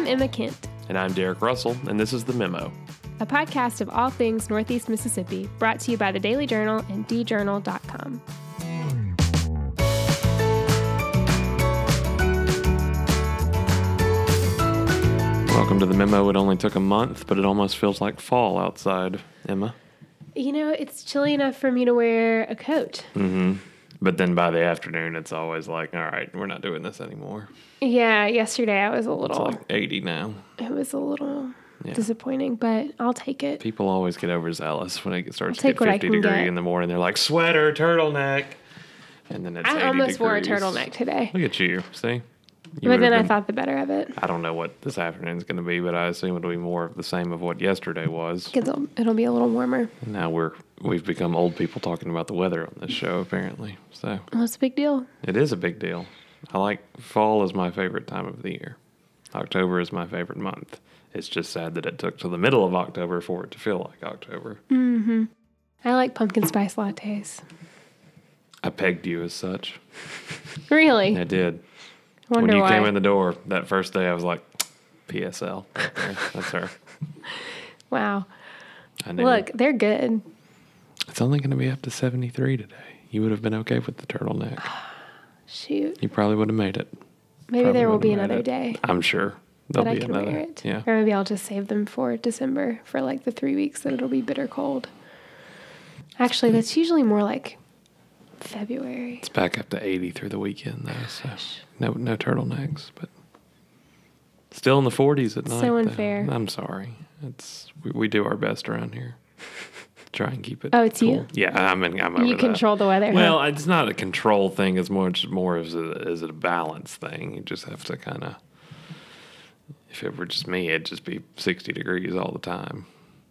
I'm Emma Kent. And I'm Derek Russell, and this is The Memo, a podcast of all things Northeast Mississippi, brought to you by the Daily Journal and djournal.com. Welcome to The Memo. It only took a month, but it almost feels like fall outside, Emma. You know, it's chilly enough for me to wear a coat. Mm-hmm. But then by the afternoon, it's always like, all right, we're not doing this anymore. Yeah, yesterday I was a little... It's like 80 now. It was a little disappointing, but I'll take it. People always get overzealous when it starts to take get what I 50 can degree get. in the morning. They're like, sweater, turtleneck. And then it's 80 I almost degrees. wore a turtleneck today. Look at you, see? But then I thought the better of it. I don't know what this afternoon's going to be, but I assume it'll be more of the same of what yesterday was. It'll be a little warmer. Now we've become old people talking about the weather on this show, apparently. So Well, it's a big deal. it is a big deal. I like fall is my favorite time of the year. October is my favorite month. It's just sad that it took till the middle of October for it to feel like October. Mm-hmm. I like pumpkin spice lattes. I pegged you as such. Really? I did. Wonder when you why. came in the door that first day, I was like, PSL. Okay, that's her. Wow. I knew. Look, they're good. It's only going to be up to 73 today. You would have been okay with the turtleneck. Shoot. You probably would have made it. Maybe Probably there will would've be made another it. day I'm sure that there'll I be can another. wear it. Yeah. Or maybe I'll just save them for December for like the 3 weeks that it'll be bitter cold. Actually, that's usually more like February. It's back up to 80 through the weekend, though, so no turtlenecks, but still in the 40s at night. So though. unfair. I'm sorry. We do our best around here. Try and keep it. Oh, it's cool. you? Yeah, I'm over You that. control the weather. Well, huh? it's not a control thing. It's more as a balance thing. You just have to kind of. If it were just me, it'd just be 60 degrees all the time.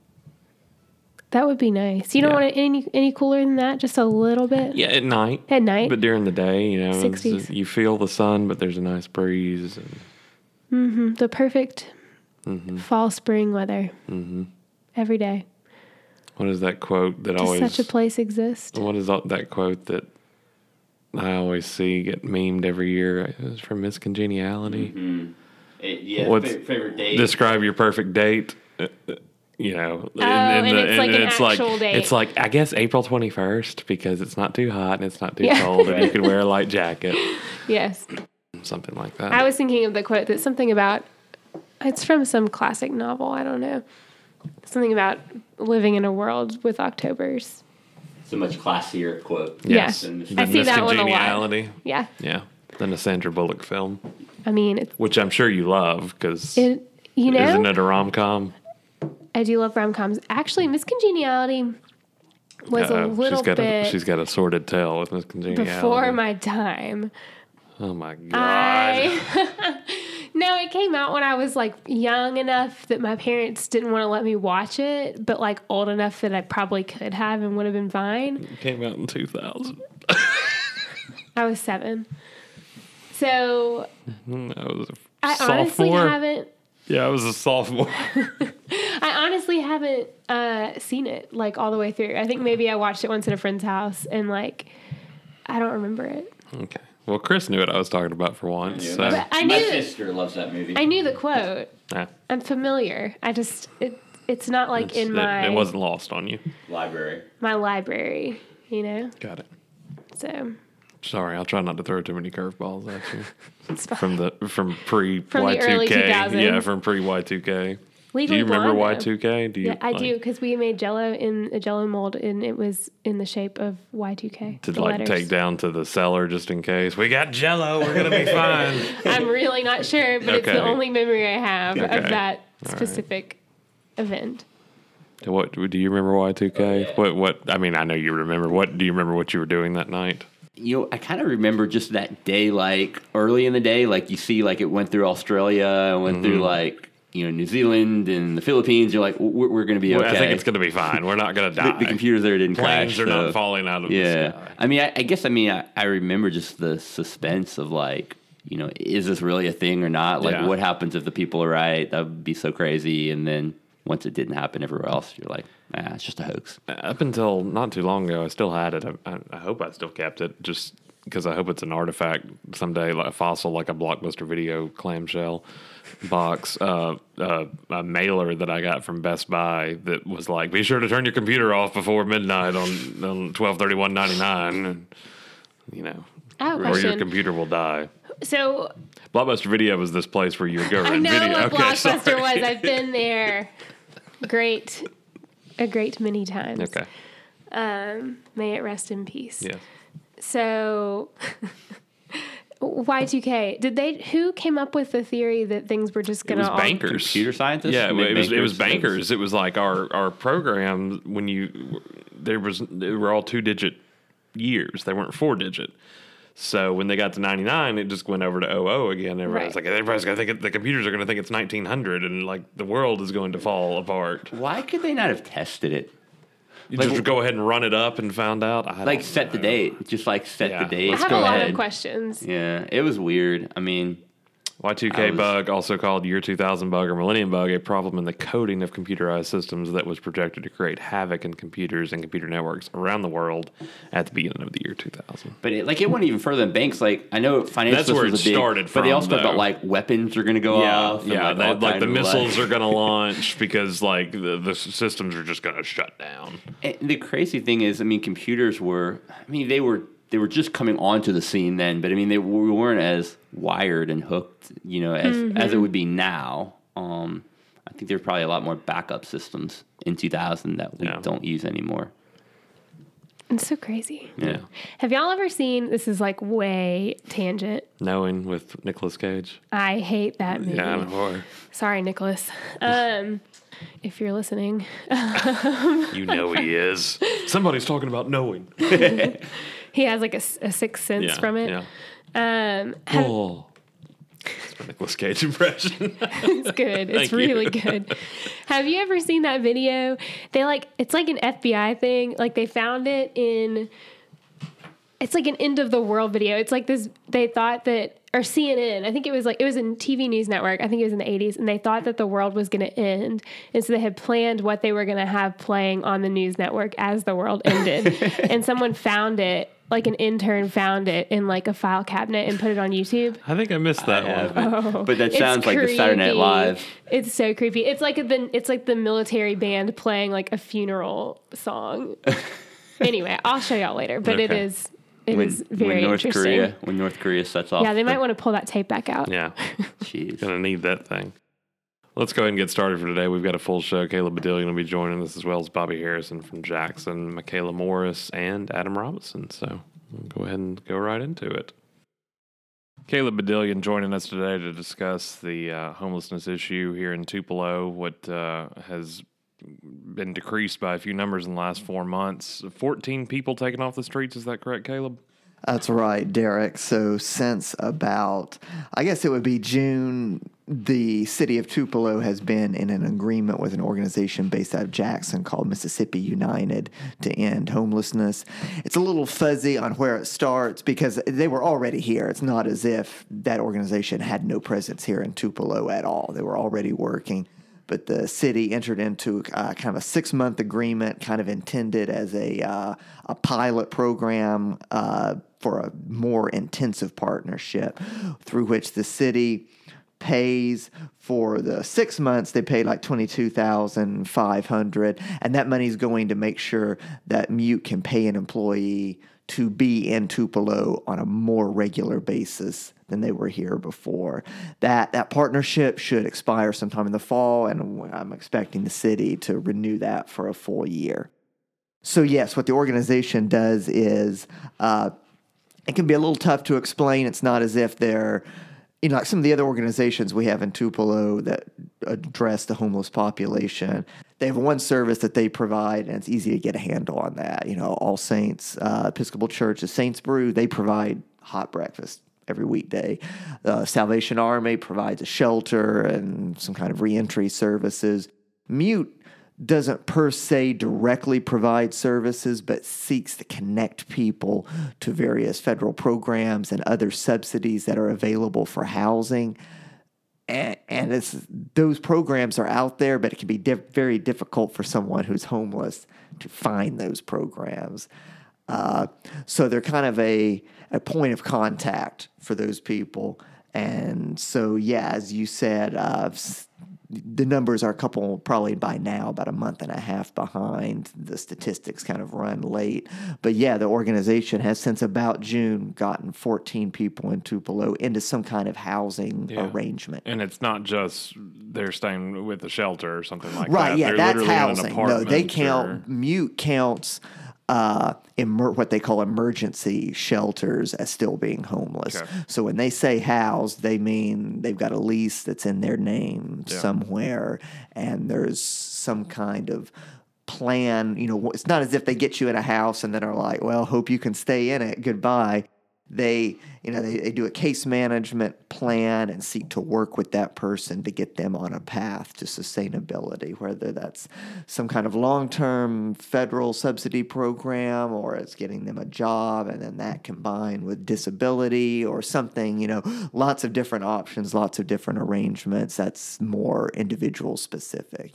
That would be nice. You don't Yeah. want it any cooler than that? Just a little bit? Yeah, at night. At night? But during the day, you know, 60s. you feel the sun, but there's a nice breeze. And, The perfect mm-hmm. fall, spring weather. Mm-hmm. Every day. What is that quote that Does always? such a place exist? What is that quote that I always see get memed every year? It was from Miss Congeniality. Mm-hmm. What's favorite date? Describe your perfect date. You know, and it's like an actual date. It's like, I guess April 21st because it's not too hot and it's not too Yeah. cold and you can wear a light jacket, Yes. something like that. I was thinking of the quote that's something about, it's from some classic novel, I don't know. Something about living in a world with Octobers. It's a much classier quote. Yes. than I The see Miss that one a lot. Congeniality. Yeah. Yeah, than a Sandra Bullock film, I mean, which I'm sure you love because you know, isn't it a rom-com? I do love rom-coms. Actually, Miss Congeniality was a little bit She's got a sordid tale with Miss Congeniality. before my time. Oh my God. No, it came out when I was like young enough that my parents didn't want to let me watch it, but like old enough that I probably could have and would have been fine. It came out in 2000. I was 7. So I was a I sophomore. honestly haven't. Yeah, I was a sophomore. I honestly haven't seen it like all the way through. I think maybe I watched it once at a friend's house and like I don't remember it. Okay. Well, Chris knew what I was talking about for once. Yeah, So. But I my knew- sister loves that movie. I knew the quote. Yeah, I'm familiar. I just it's not like in my it wasn't lost on you. Library. my library, you know. Got it. So Sorry, I'll try not to throw too many curveballs at you. it's fine. From pre From the Y2K. early 2000s. Yeah, from pre Y2K. Do Legally you remember Blonde, though. Y2K? Do you? Yeah, I do because we made Jello in a Jello mold, and it was in the shape of Y2K. To the like letters. take down to the cellar just in case. We got Jello. We're gonna be fine. I'm really not sure, but it's Okay. the only memory I have Okay. of that All right. specific event. What do you remember Y2K? Oh, yeah. What? I mean, I know you remember. What do you remember? What you were doing that night? You know, I kind of remember just that day, like early in the day, like you see, like it went through Australia, and went through like New Zealand and the Philippines. You're like, we're going to be Well, okay. I think it's going to be fine. We're not going to die. the computers there didn't Planes crash. are so- not falling out of Yeah, the sky. I mean, I guess I remember just the suspense of like, is this really a thing or not? Like, Yeah. what happens if the people are right? That would be so crazy. And then once it didn't happen everywhere else, you're like, it's just a hoax. Up until not too long ago, I still had it. I hope I still kept it. Just because I hope it's an artifact someday, like a fossil, like a Blockbuster Video clamshell box, a mailer that I got from Best Buy that was like, be sure to turn your computer off before midnight on 12/31/99, you know, I have a or your question. computer will die. So Blockbuster Video was this place where you would go I rent know video. what Blockbuster sorry. was. I've been there. A great many times. Okay. May it rest in peace. Yes. So, Y2K. Who came up with the theory that things were just It going was to all... bankers. Computer scientists? Yeah, it was Bankers. bankers. It was like our program when they were all 2-digit years. They weren't 4-digit. So when they got to 99, it just went over to 00 again. Everybody's Right. like, everybody's going to think the computers are going to think it's 1900, and like the world is going to fall apart. Why could they not have tested it? You Like- just go ahead and run it up and found out. I Like don't set the know. date. Just like set Yeah. the date. I Let's have go a lot ahead. of questions. Yeah, it was weird. I mean, Y2K I was- bug, also called Year 2000 bug or Millennium bug, a problem in the coding of computerized systems that was projected to create havoc in computers and computer networks around the world at the beginning of the year 2000. but it went even further than banks. Like I know financial That's where systems it are big, started but they from, also talk about though. like weapons are going to go off. and, Yeah, all like kind the of, missiles are going to launch because like the systems are just going to shut down. And the crazy thing is, I mean, computers were. I mean, they were just coming onto the scene then, but I mean, we weren't as wired and hooked, you know, as it would be now. I think there's probably a lot more backup systems in 2000 that we Yeah. don't use anymore. It's so crazy. Yeah. Have y'all ever seen, this is like way tangent, Knowing with Nicolas Cage. I hate that movie. Yeah, I'm horror. Sorry, Nicholas. If you're listening. You know he is. Somebody's talking about knowing. He has like a sixth sense Yeah, from it. yeah. Oh. That's my Nicolas Cage impression. It's good. It's Thank you. really good. Have you ever seen that video? It's like an FBI thing. Like they found it it's like an end of the world video. It's like this, they thought that, or CNN, I think it was in TV News Network. I think it was in the 80s. And they thought that the world was going to end. And so they had planned what they were going to have playing on the news network as the world ended. And someone found it, like an intern found it in like a file cabinet and put it on YouTube. I think I missed that one. But that It's sounds like the Saturday Night creepy. Live. It's so creepy. It's like the military band playing like a funeral song. Anyway, I'll show y'all later. But Okay. it is very interesting. When North Korea sets off. Yeah, they might want to pull that tape back out. Yeah. Jeez. Gonna need that thing. Let's go ahead and get started for today. We've got a full show. Caleb Badillion will be joining us, as well as Bobby Harrison from Jackson, Michaela Morris, and Adam Robinson. So we'll go ahead and go right into it. Caleb Badillion joining us today to discuss the homelessness issue here in Tupelo, what has been decreased by a few numbers in the last 4 months. 14 people taken off the streets. Is that correct, Caleb? That's right, Derek. So since about, I guess it would be June, the city of Tupelo has been in an agreement with an organization based out of Jackson called Mississippi United to end homelessness. It's a little fuzzy on where it starts because they were already here. It's not as if that organization had no presence here in Tupelo at all. They were already working. But the city entered into kind of a 6-month agreement, kind of intended as a pilot program for a more intensive partnership, through which the city pays for the 6 months. They pay like $22,500, and that money is going to make sure that Mute can pay an employee to be in Tupelo on a more regular basis than they were here before. That partnership should expire sometime in the fall, and I'm expecting the city to renew that for a full year. So yes, what the organization does is it can be a little tough to explain. It's not as if they're, like some of the other organizations we have in Tupelo that address the homeless population. They have one service that they provide, and it's easy to get a handle on that. All Saints Episcopal Church, the Saints Brew, they provide hot breakfast every weekday. Salvation Army provides a shelter and some kind of reentry services. Mute doesn't per se directly provide services, but seeks to connect people to various federal programs and other subsidies that are available for housing. And those programs are out there, but it can be very difficult for someone who's homeless to find those programs. So they're kind of a point of contact for those people. And so, yeah, as you said, the numbers are probably by now, about a month and a half behind. The statistics kind of run late. But yeah, the organization has since about June gotten 14 people in Tupelo into some kind of housing arrangement. And it's not just they're staying with the shelter or something like Right, that. yeah, They're that's literally housing. in an apartment. No, they count, Mute counts what they call emergency shelters as still being homeless. Okay. So when they say housed, they mean they've got a lease that's in their name somewhere, and there's some kind of plan. It's not as if they get you in a house and then are like, well, hope you can stay in it. Goodbye. They do a case management plan and seek to work with that person to get them on a path to sustainability, whether that's some kind of long-term federal subsidy program or it's getting them a job, and then that combined with disability or something, lots of different options, lots of different arrangements. That's more individual specific.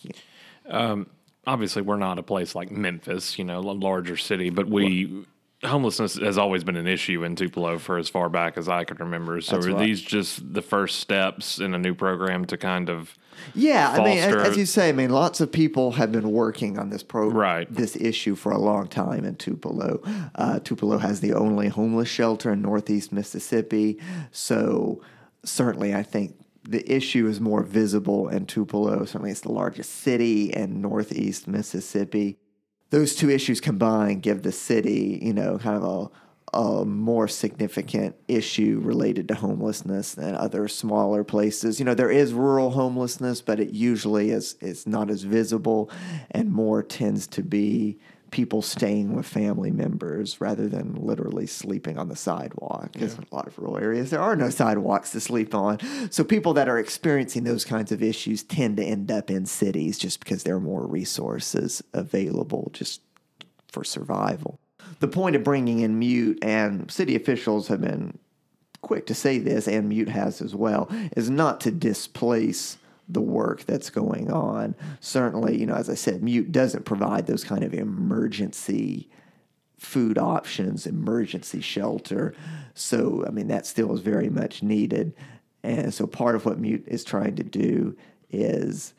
Obviously, we're not a place like Memphis, a larger city, but homelessness has always been an issue in Tupelo for as far back as I can remember. So are these just the first steps in a new program to kind of foster? I mean, as you say, lots of people have been working on this Right. this issue for a long time in Tupelo. Tupelo has the only homeless shelter in Northeast Mississippi. So certainly I think the issue is more visible in Tupelo. Certainly it's the largest city in Northeast Mississippi. Those two issues combined give the city, kind of a more significant issue related to homelessness than other smaller places. There is rural homelessness, but it usually is not as visible and more tends to be people staying with family members rather than literally sleeping on the sidewalk. Because in a lot of rural areas, there are no sidewalks to sleep on. So people that are experiencing those kinds of issues tend to end up in cities just because there are more resources available just for survival. The point of bringing in Mute, and city officials have been quick to say this, and Mute has as well, is not to displace the work that's going on. Certainly, as I said, Mute doesn't provide those kind of emergency food options, emergency shelter. So, that still is very much needed. And so part of what Mute is trying to do is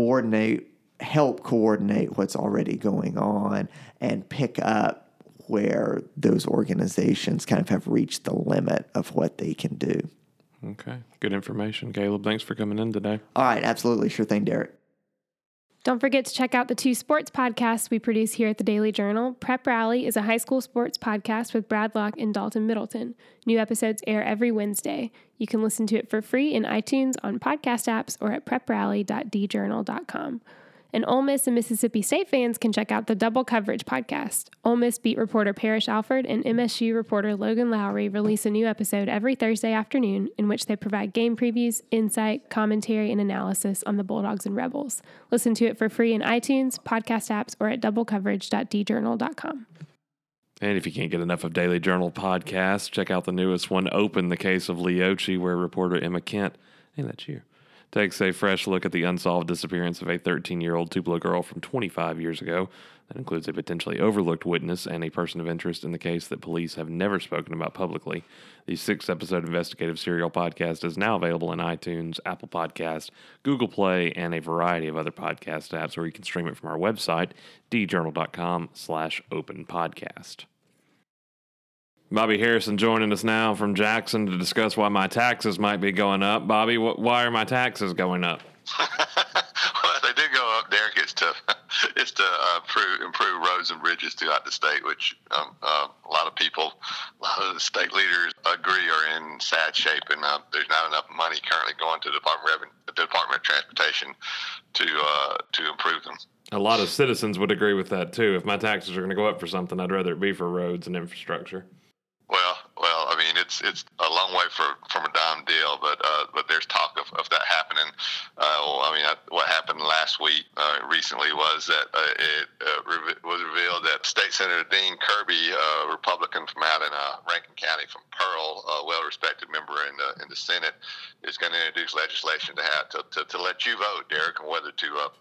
help coordinate what's already going on and pick up where those organizations kind of have reached the limit of what they can do. Okay. Good information, Caleb. Thanks for coming in today. All right. Absolutely. Sure thing, Derek. Don't forget to check out the 2 sports podcasts we produce here at the Daily Journal. Prep Rally is a high school sports podcast with Brad Locke and Dalton Middleton. New episodes air every Wednesday. You can listen to it for free in iTunes, on podcast apps, or at preprally.djournal.com. And Ole Miss and Mississippi State fans can check out the Double Coverage podcast. Ole Miss beat reporter Parrish Alford and MSU reporter Logan Lowry release a new episode every Thursday afternoon in which they provide game previews, insight, commentary, and analysis on the Bulldogs and Rebels. Listen to it for free in iTunes, podcast apps, or at doublecoverage.djournal.com. And if you can't get enough of Daily Journal podcasts, check out the newest one, Open, the Case of Leochi, where reporter Emma Kent, ain't that you, takes a fresh look at the unsolved disappearance of a 13-year-old Tupelo girl from 25 years ago. That includes a potentially overlooked witness and a person of interest in the case that police have never spoken about publicly. The 6-episode investigative serial podcast is now available in iTunes, Apple Podcast, Google Play, and a variety of other podcast apps, where you can stream it from our website, djournal.com/openpodcast. Bobby Harrison joining us now from Jackson to discuss why my taxes might be going up. Bobby, why are my taxes going up? Well, they do go up, Derek. It's to improve roads and bridges throughout the state, which a lot of people, a lot of the state leaders agree are in sad shape, and there's not enough money currently going to the Department of Transportation to improve them. A lot of citizens would agree with that, too. If my taxes are going to go up for something, I'd rather it be for roads and infrastructure. Well, I mean, it's a long way from a dime deal, but there's talk of that happening. What happened last week recently was that it was revealed that State Senator Dean Kirby, a Republican from out in Rankin County from Pearl, a well-respected member in the Senate, is going to introduce legislation to let you vote, Derek, on whether to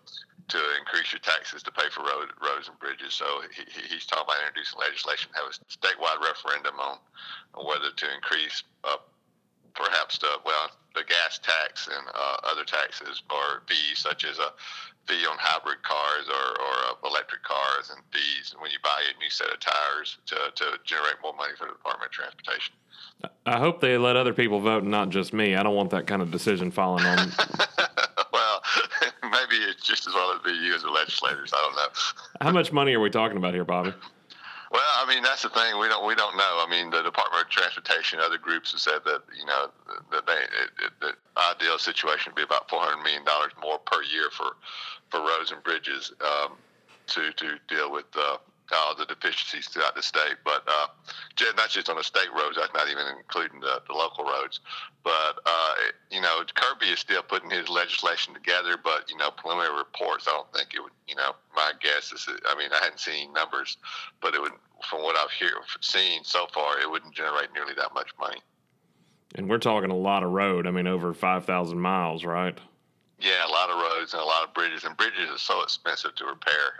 to increase your taxes to pay for roads and bridges. So he's talking about introducing legislation, have a statewide referendum on whether to increase perhaps the gas tax and other taxes or fees, such as a fee on hybrid cars or electric cars, and fees when you buy a new set of tires to generate more money for the Department of Transportation. I hope they let other people vote and not just me. I don't want that kind of decision falling on. Well, maybe it's just as well as be you as the legislators. I don't know. How much money are we talking about here, Bobby? Well, I mean, that's the thing. We don't know. I mean, the Department of Transportation, other groups have said that the ideal situation would be about $400 million more per year for roads and bridges to deal with all the deficiencies throughout the state. But not just on the state roads. That's not even including the local roads. But Kirby is still putting his legislation together. But preliminary reports, I don't think it would. My guess is, I hadn't seen numbers, but it would, from what I've seen so far, it wouldn't generate nearly that much money. And we're talking a lot of road. Over 5,000 miles, right? Yeah, a lot of roads and a lot of bridges, and bridges are so expensive to repair.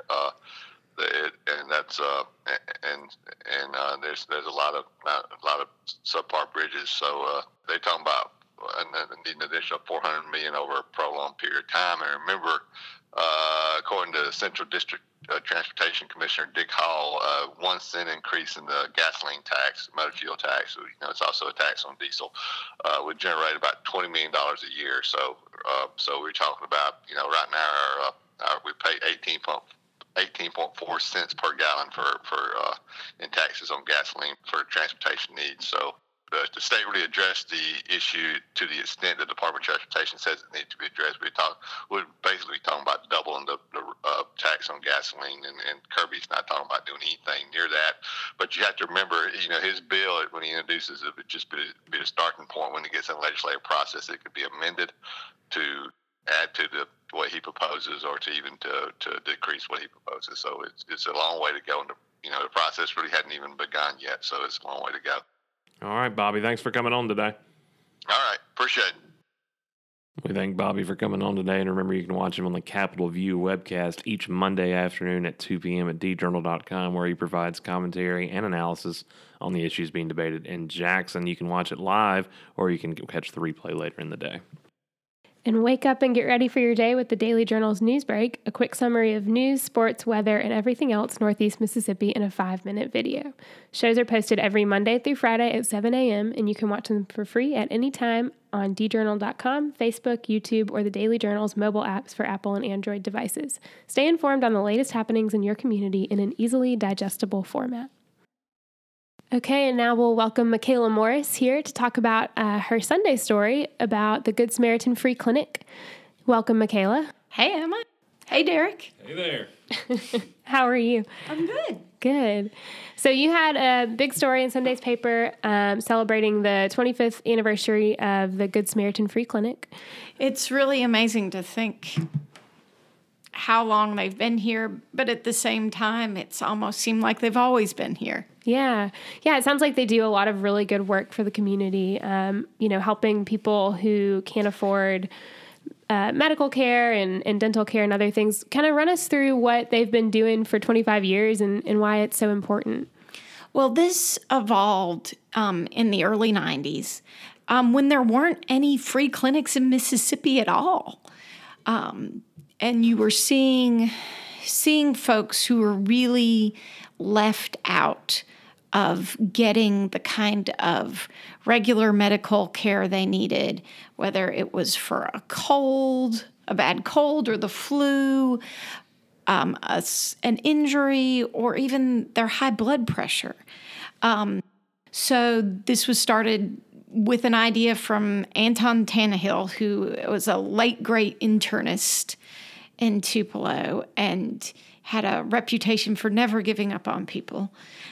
There's a lot of subpar bridges. So they're talking about needing an additional $400 million over a prolonged period of time. And remember, according to Central District Transportation Commissioner Dick Hall, 1 cent increase in the gasoline tax, motor fuel tax, it's also a tax on diesel, would generate about $20 million a year. So we're talking about, right now we pay 18.4 cents per gallon for in taxes on gasoline for transportation needs. So the state really addressed the issue to the extent the Department of Transportation says it needs to be addressed. We're basically talking about doubling the tax on gasoline, and Kirby's not talking about doing anything near that. But you have to remember, his bill, when he introduces it, would just be a starting point. When it gets in the legislative process, it could be amended to add to what he proposes, or to even to decrease what he proposes. So it's a long way to go, and the process really hadn't even begun yet. So it's a long way to go. All right, Bobby, thanks for coming on today. All right, appreciate it. We thank Bobby for coming on today, and remember, you can watch him on the Capitol View webcast each Monday afternoon at 2 p.m. at djournal.com, where he provides commentary and analysis on the issues being debated in Jackson. You can watch it live, or you can catch the replay later in the day. And wake up and get ready for your day with the Daily Journal's news break, a quick summary of news, sports, weather, and everything else Northeast Mississippi in a 5-minute video. Shows are posted every Monday through Friday at 7 a.m., and you can watch them for free at any time on djournal.com, Facebook, YouTube, or the Daily Journal's mobile apps for Apple and Android devices. Stay informed on the latest happenings in your community in an easily digestible format. Okay, and now we'll welcome Michaela Morris here to talk about her Sunday story about the Good Samaritan Free Clinic. Welcome, Michaela. Hey, Emma. Hey, Derek. Hey there. How are you? I'm good. Good. So you had a big story in Sunday's paper celebrating the 25th anniversary of the Good Samaritan Free Clinic. It's really amazing to think how long they've been here, but at the same time, it's almost seemed like they've always been here. Yeah. It sounds like they do a lot of really good work for the community, helping people who can't afford medical care and dental care and other things. Kind of run us through what they've been doing for 25 years and why it's so important. Well, this evolved in the early 90s when there weren't any free clinics in Mississippi at all. And you were seeing folks who were really left out of getting the kind of regular medical care they needed, whether it was for a bad cold, or the flu, an injury, or even their high blood pressure. So this was started with an idea from Anton Tannehill, who was a late great internist in Tupelo and had a reputation for never giving up on people.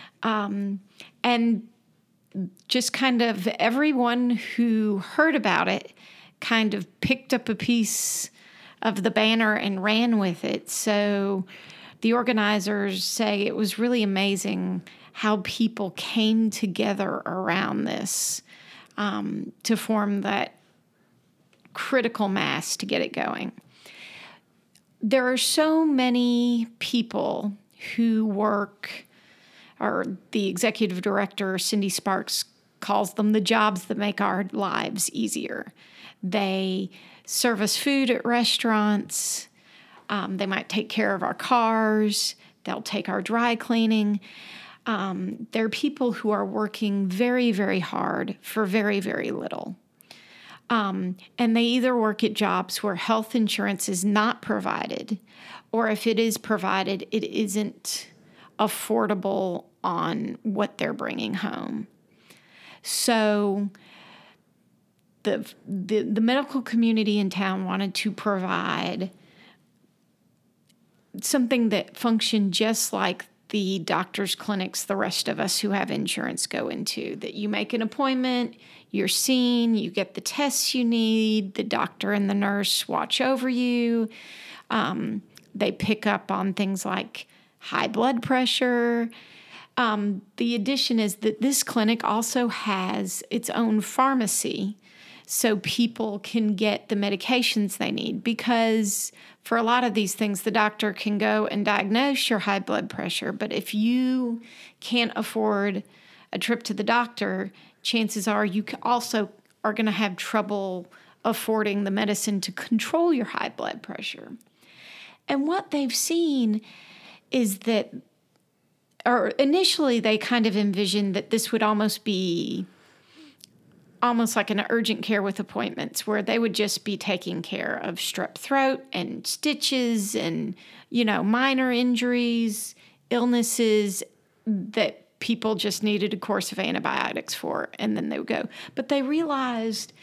And just kind of everyone who heard about it kind of picked up a piece of the banner and ran with it. So the organizers say it was really amazing how people came together around this to form that critical mass to get it going. there are so many people who work, or the executive director, Cindy Sparks, calls them the jobs that make our lives easier. They serve us food at restaurants. They might take care of our cars. They'll take our dry cleaning. There are people who are working very, very hard for very, very little. And they either work at jobs where health insurance is not provided, or if it is provided, it isn't affordable on what they're bringing home. So the medical community in town wanted to provide something that functioned just like the doctor's clinics the rest of us who have insurance go into, that you make an appointment, you're seen, you get the tests you need, the doctor and the nurse watch over you. They pick up on things like high blood pressure. The addition is that this clinic also has its own pharmacy, so people can get the medications they need, because for a lot of these things, the doctor can go and diagnose your high blood pressure, but if you can't afford a trip to the doctor, chances are you also are going to have trouble affording the medicine to control your high blood pressure. And what they've seen is that, or initially they kind of envisioned that this would almost be almost like an urgent care with appointments, where they would just be taking care of strep throat and stitches and, minor injuries, illnesses that people just needed a course of antibiotics for, and then they would go. But they realized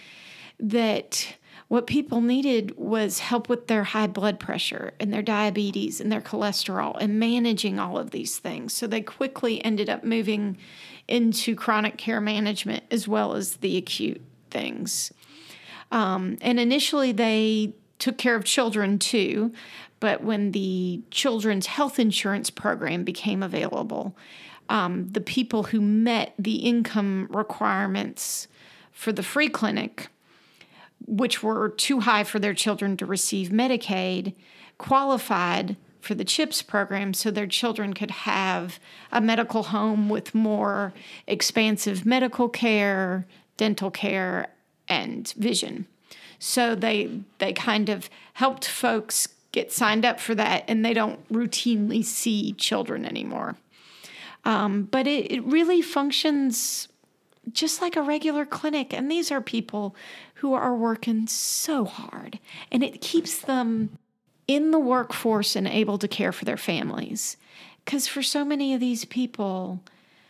that what people needed was help with their high blood pressure and their diabetes and their cholesterol and managing all of these things. So they quickly ended up moving into chronic care management as well as the acute things. And initially they took care of children too, but when the Children's Health Insurance Program became available, the people who met the income requirements for the free clinic, which were too high for their children to receive Medicaid, qualified for the CHIPS program so their children could have a medical home with more expansive medical care, dental care, and vision. So they kind of helped folks get signed up for that, and they don't routinely see children anymore. But it really functions just like a regular clinic, and these are people who are working so hard, and it keeps them in the workforce and able to care for their families. Because for so many of these people,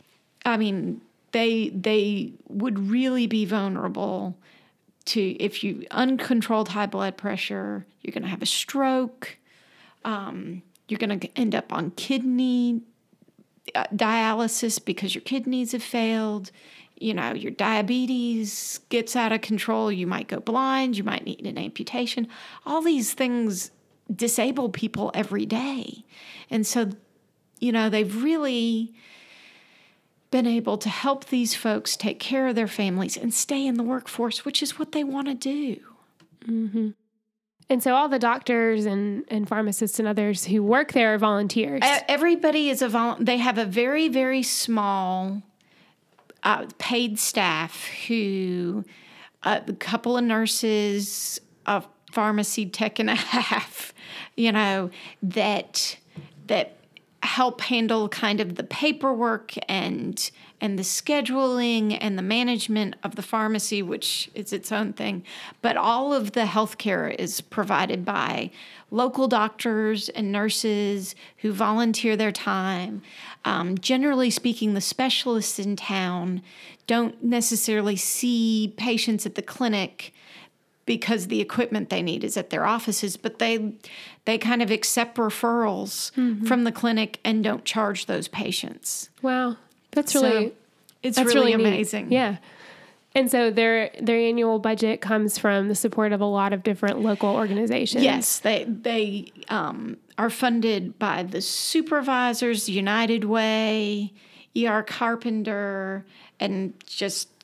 they would really be vulnerable to, if you uncontrolled high blood pressure, you're going to have a stroke, you're going to end up on kidney dialysis because your kidneys have failed. Your diabetes gets out of control. You might go blind. You might need an amputation. All these things disable people every day. And so, they've really been able to help these folks take care of their families and stay in the workforce, which is what they want to do. Mm-hmm. And so all the doctors and pharmacists and others who work there are volunteers. Everybody is they have a very, very small paid staff who, a couple of nurses, a pharmacy tech and a half, that help handle kind of the paperwork and the scheduling and the management of the pharmacy, which is its own thing. But all of the healthcare is provided by local doctors and nurses who volunteer their time. Generally speaking, the specialists in town don't necessarily see patients at the clinic because the equipment they need is at their offices, but they kind of accept referrals from the clinic and don't charge those patients. Wow. That's really really amazing. Neat. Yeah. And so their annual budget comes from the support of a lot of different local organizations. Yes, they are funded by the supervisors, United Way, ER Carpenter, and just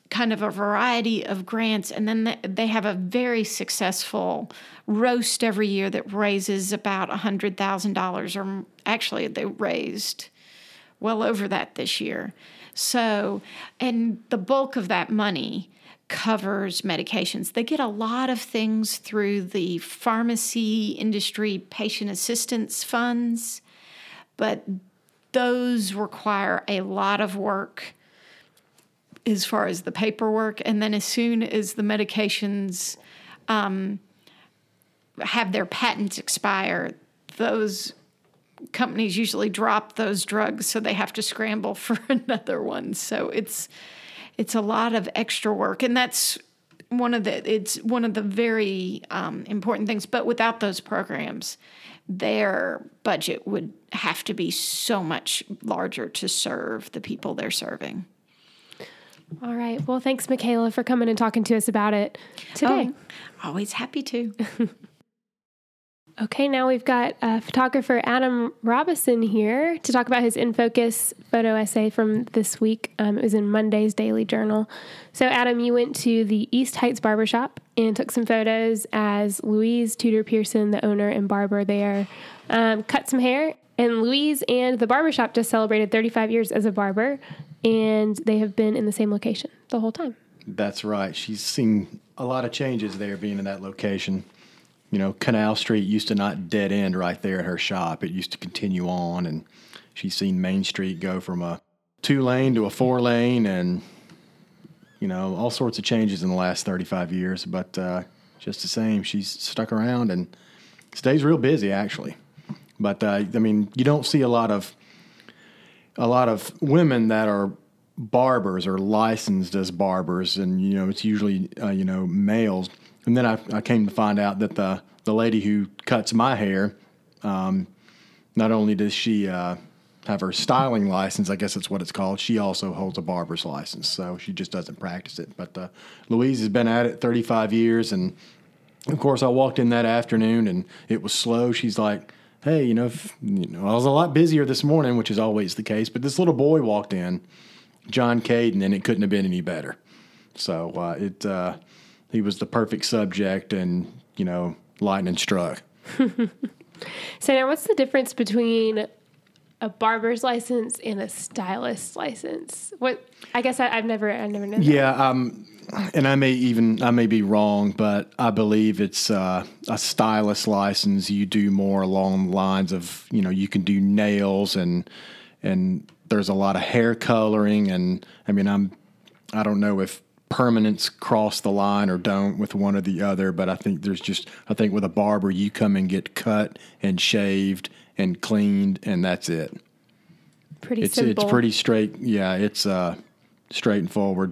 kind of a variety of grants. And then they have a very successful roast every year that raises about $100,000, or actually they raised well over that this year. So, and the bulk of that money covers medications. They get a lot of things through the pharmacy industry patient assistance funds, but those require a lot of work as far as the paperwork. And then as soon as the medications have their patents expire, those companies usually drop those drugs, so they have to scramble for another one. So it's a lot of extra work, and that's one of the very important things. But without those programs, their budget would have to be so much larger to serve the people they're serving. All right. Well, thanks, Michaela, for coming and talking to us about it today. Oh, always happy to. Okay, now we've got photographer Adam Robison here to talk about his In Focus photo essay from this week. It was in Monday's Daily Journal. So, Adam, you went to the East Heights Barbershop and took some photos as Louise Tudor Pearson, the owner and barber there, cut some hair. And Louise and the barbershop just celebrated 35 years as a barber, and they have been in the same location the whole time. That's right. She's seen a lot of changes there being in that location. You know, Canal Street used to not dead end right there at her shop. It used to continue on, and she's seen Main Street go from a 2-lane to a 4-lane, and, you know, all sorts of changes in the last 35 years. But just the same, she's stuck around and stays real busy, actually. But, I mean, you don't see a lot of women that are barbers or licensed as barbers, and, you know, it's usually, males. And then I came to find out that the lady who cuts my hair, not only does she have her styling license, I guess that's what it's called, she also holds a barber's license. So she just doesn't practice it. But Louise has been at it 35 years. And, of course, I walked in that afternoon, and it was slow. She's like, hey, I was a lot busier this morning, which is always the case. But this little boy walked in, John Caden, and it couldn't have been any better. So he was the perfect subject, and, lightning struck. So now what's the difference between a barber's license and a stylist's license? I guess I've never known that. Yeah, and I may be wrong, but I believe it's a stylist license. You do more along the lines of, you can do nails, and there's a lot of hair coloring, and I don't know if permanents cross the line or don't with one or the other, but I think with a barber, you come and get cut and shaved and cleaned, and that's it. Pretty simple. It's pretty straight. Yeah, it's straight and forward.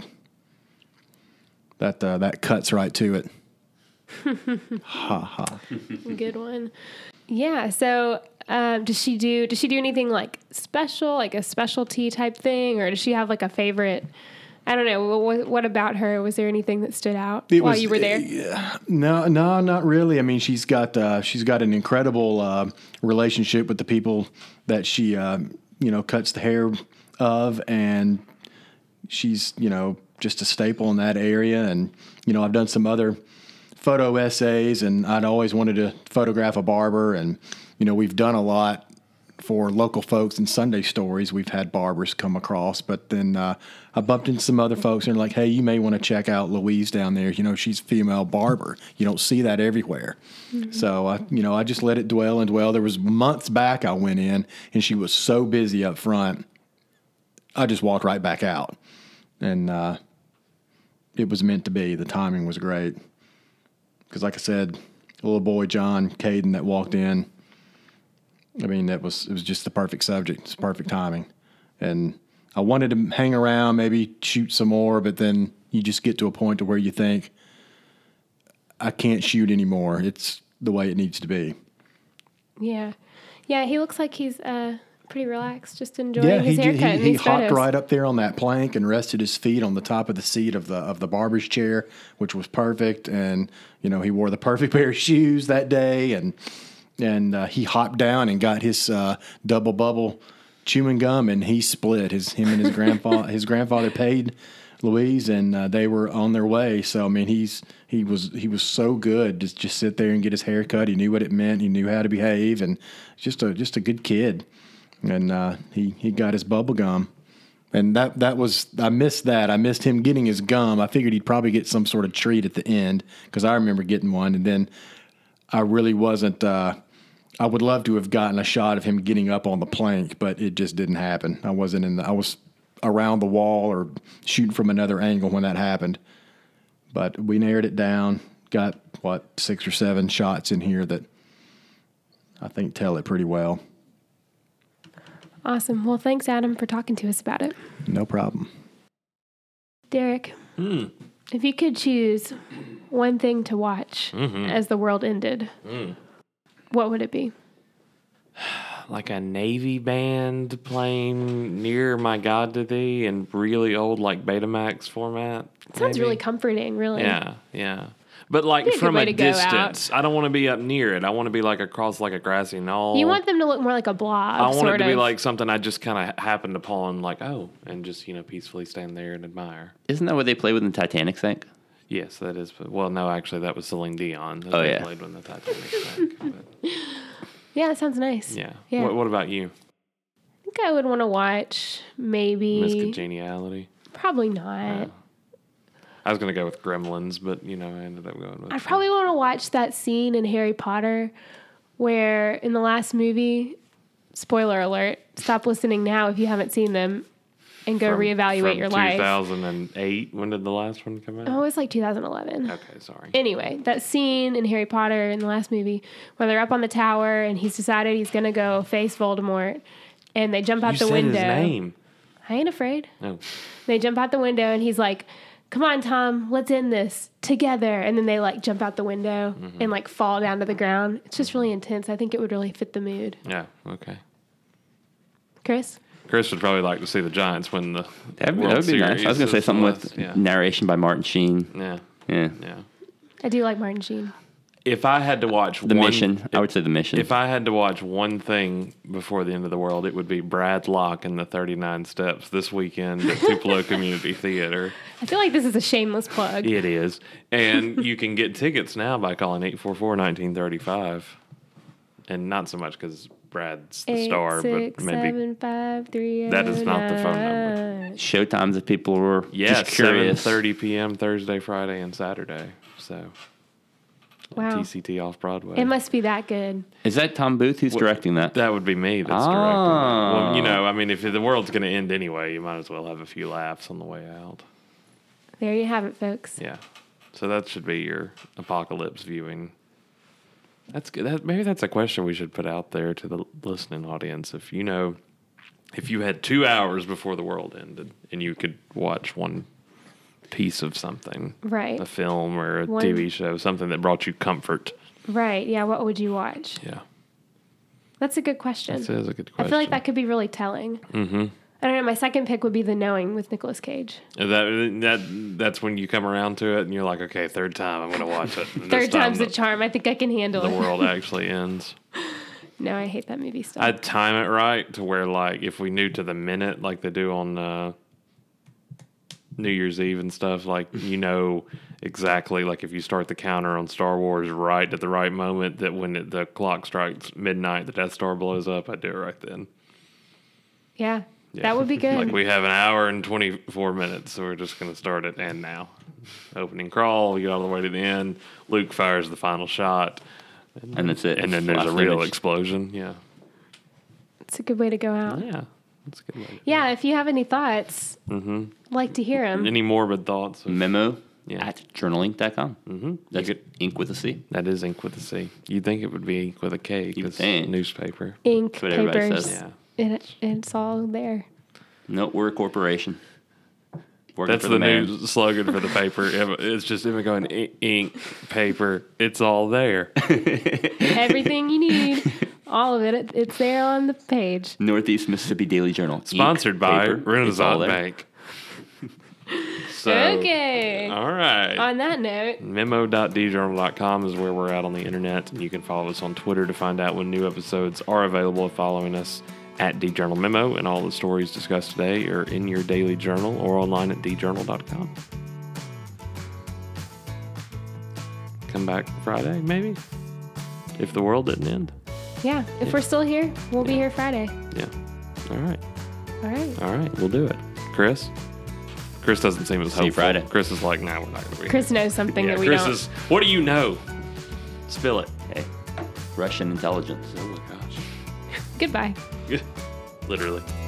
That cuts right to it. Ha ha. Good one. Yeah. So, does she do anything like special, like a specialty type thing, or does she have like a favorite? I don't know. What about her? Was there anything that stood out while you were there? No, not really. I mean, she's got an incredible relationship with the people that she cuts the hair of, and she's just a staple in that area. And I've done some other photo essays, and I'd always wanted to photograph a barber, and we've done a lot for local folks in Sunday Stories. We've had barbers come across, but then I bumped into some other folks and they're like, hey, you may want to check out Louise down there. She's a female barber. You don't see that everywhere. Mm-hmm. So, I just let it dwell and dwell. There was months back I went in, and she was so busy up front, I just walked right back out. And it was meant to be. The timing was great. Because like I said, a little boy, John Caden, that walked in, it was just the perfect subject. It's perfect timing. And I wanted to hang around, maybe shoot some more, but then you just get to a point to where you think, I can't shoot anymore. It's the way it needs to be. Yeah. Yeah, he looks like he's pretty relaxed, just enjoying his haircut. He hopped right up there on that plank and rested his feet on the top of the seat of the barber's chair, which was perfect. And, he wore the perfect pair of shoes that day, and he hopped down and got his double bubble chewing gum, and he split. Him and his grandfather paid Louise, and they were on their way. So I mean, he was so good. Just sit there and get his hair cut. He knew what it meant. He knew how to behave, and just a good kid. And he got his bubble gum. And that was, I missed that. I missed him getting his gum. I figured he'd probably get some sort of treat at the end because I remember getting one. And then I really wasn't, I would love to have gotten a shot of him getting up on the plank, but it just didn't happen. I was around the wall or shooting from another angle when that happened. But we narrowed it down, got 6 or 7 shots in here that I think tell it pretty well. Awesome. Well, thanks, Adam, for talking to us about it. No problem. Derek, if you could choose one thing to watch as the world ended, what would it be? Like a Navy band playing Near My God to Thee in really old, like Betamax format. Sounds maybe? really comforting, really. Yeah. But like Be a good from way a to go distance. I don't want to be up near it. I want to be like across like a grassy knoll. You want them to look more like a blob, I want sort it to of. be like something I just kind of happened upon, like, and just, peacefully stand there and admire. Isn't that what they play with in Titanic sank? Yes, that is. Well, no, actually, that was Celine Dion. That Oh, they yeah. played when the Titanic sank. But, Yeah, that sounds nice. yeah. Yeah. What about you? I think I would want to watch maybe. Miss Congeniality? Probably not. I was going to go with Gremlins, but, I ended up going with... I probably want to watch that scene in Harry Potter where in the last movie, spoiler alert, stop listening now if you haven't seen them and go reevaluate your life. 2008, when did the last one come out? Oh, it was like 2011. Okay, sorry. Anyway, that scene in Harry Potter in the last movie where they're up on the tower and he's decided he's going to go face Voldemort and they jump out You the said window. his name. I ain't afraid. No. They jump out the window and he's like, come on, Tom, let's end this together. And then they like jump out the window and like fall down to the ground. It's just really intense. I think it would really fit the mood. Yeah, okay. Chris? Chris would probably like to see the Giants win the That World would be nice. I was going to say Series something as with well. narration by Martin Sheen. Yeah. Yeah. I do like Martin Sheen. If I had to watch The Mission. I would say The Mission. If I had to watch one thing before the end of the world, it would be Brad Locke and the 39 Steps this weekend at Tupelo Community Theater. I feel like this is a shameless plug. It is. And you can get tickets now by calling 844-1935. And not so much because Brad's the star, but maybe 867-530-9. that is not the phone number. Showtimes if people were Yeah, just curious. 7:30 p.m. Thursday, Friday, and Saturday. So, Wow. TCT off Broadway. It must be that good. Is that Tom Booth who's directing that? That would be me that's directing it. Well, if the world's going to end anyway, you might as well have a few laughs on the way out. There you have it, folks. Yeah. So that should be your apocalypse viewing. That's good. Maybe that's a question we should put out there to the listening audience. If you had 2 hours before the world ended and you could watch one piece of something, Right. a film or a One- TV show, something that brought you comfort. Right. Yeah. What would you watch? Yeah. That's a good question. That is a good I question. feel like that could be really telling. Mm-hmm. I don't know. My second pick would be The Knowing with Nicolas Cage. That's when you come around to it and you're like, okay, third time I'm going to watch it. And this Third time time's the charm. I think I can handle the it. world actually ends. No, I hate that movie still. I'd time it right to where, like, if we knew to the minute, like they do on New Year's Eve and stuff, like, exactly, like, if you start the counter on Star Wars right at the right moment, that when the clock strikes midnight, the Death Star blows up, I'd do it right then. yeah. Yeah. That would be good. Like, we have an hour and 24 minutes, so we're just going to start it and now. Opening crawl, we get all the way to the end. Luke fires the final shot. And that's it. And then there's a Last real image. explosion. Yeah. It's a good way to go out. Yeah. That's a good way. Yeah, if you have any thoughts, like to hear them. Any morbid thoughts? Memo Yeah. at journalink.com. Mm-hmm. That's ink with a C. That is ink with a C. You'd think it would be ink with a K because think. newspaper. Ink, That's what everybody papers. says. Yeah. It's all there. No, we're a corporation. Working That's for the mayor. new slogan for the paper. It's just even going ink, paper. It's all there. Everything you need, all of it, it's there on the page. Northeast Mississippi Daily Journal. Ink, Sponsored by paper, it's all Renaissance there. Bank. So, Okay. All right. On that note, Memo.djournal.com is where we're at on the internet. And you can follow us on Twitter to find out when new episodes are available, following us at DJournal Memo, and all the stories discussed today are in your daily journal or online at djournal.com. Come back Friday, maybe, if the world didn't end. Yeah. If we're still here, we'll be here Friday. Yeah. All right. All right. We'll do it. Chris doesn't seem as hopeful. See you Friday. Chris is like, no, we're not going to be. Chris knows something that we Chris don't. is, what do you know? Spill it. Hey, Russian intelligence. Oh my gosh. Goodbye. Literally.